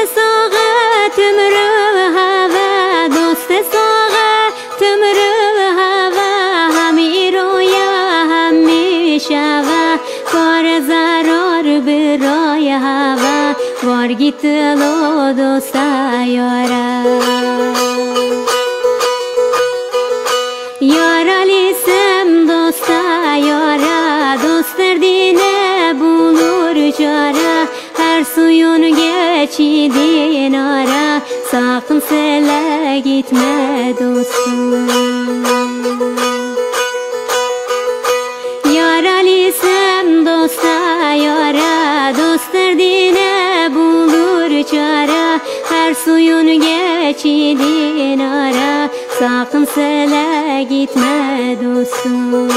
sağa tümrü hava, dost sağa tümrü hava, hami roya hami şava, kar zarar biraya hava, var git lo dosta yara. Yara lisem dosta yara, dost derdine bulur çare. Her suyun geçidin ara, sakın sele gitme dostum. Yara lisem dosta yara, dost derdine bulur çare. Her suyun geçidin ara, sakın sele gitme dostum.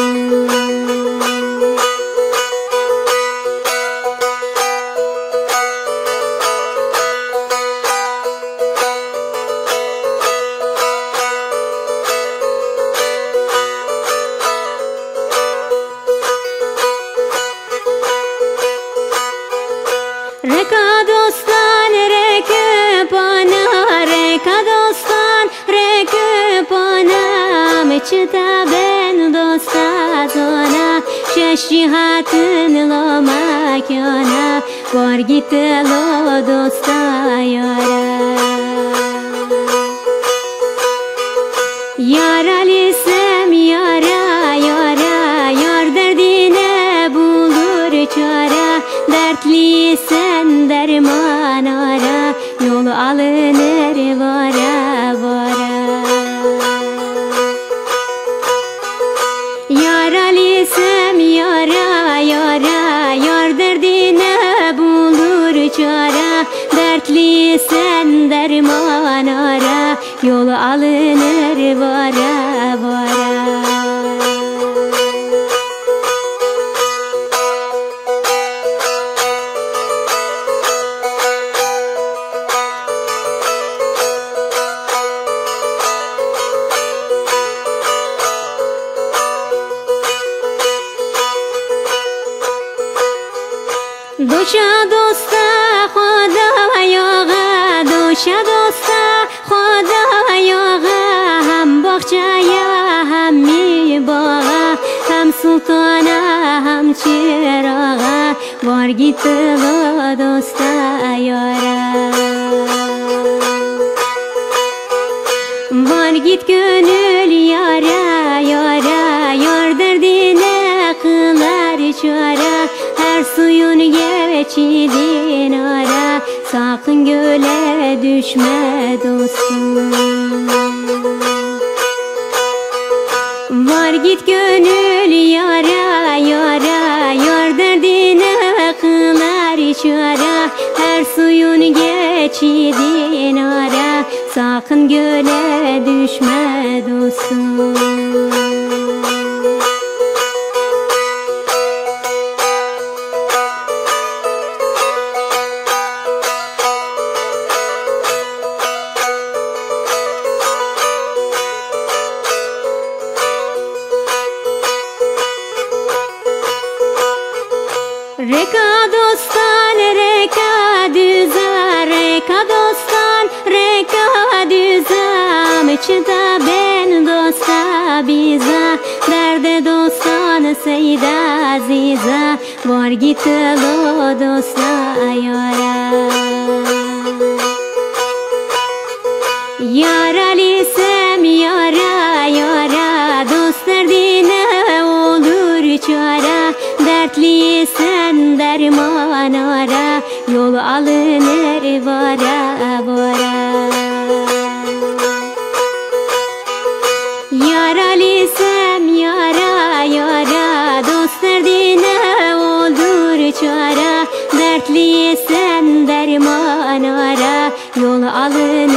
Reka dostan reke pana, reka dostan reke pana, meçta ben dosta zona, şeş cihatın lo makana, var git lo dosta yara. Yara lisem yara yara, yar derdine bulur çare. Dertli sen derman ara, yol alınır vara vara. Yara lisem yara yara, yar derdine bulur çare. Dertli sen derman ara, yol alınır vara vara. دوشا دوستا خدا یاغا، دوشا دوستا خدا یاغا، هم باغچه هم می باغا، هم سلطانه هم چراغا، وار گیت با دوستا یارا. Var git gönül yara yara, yar derdine kılar çare. Her suyun geçidin ara, sakın göle düşme dostum. Var git gönül yara yara, yar derdine kılar çare. Her suyun geçidin ara, sakın göle düşme dostum. Reka dostan reka düza, reka dostan reka düza, meçta ben dosta biza, derde dostan seyda aziza, var git lo dosta yara. Yara lisem yara yara, dost derdine olur çare. Dertli sen derman ara, yol alınır vara vara. Yara lisem yara yara, dost derdine olur çare. Dertli sen derman ara, yol alınır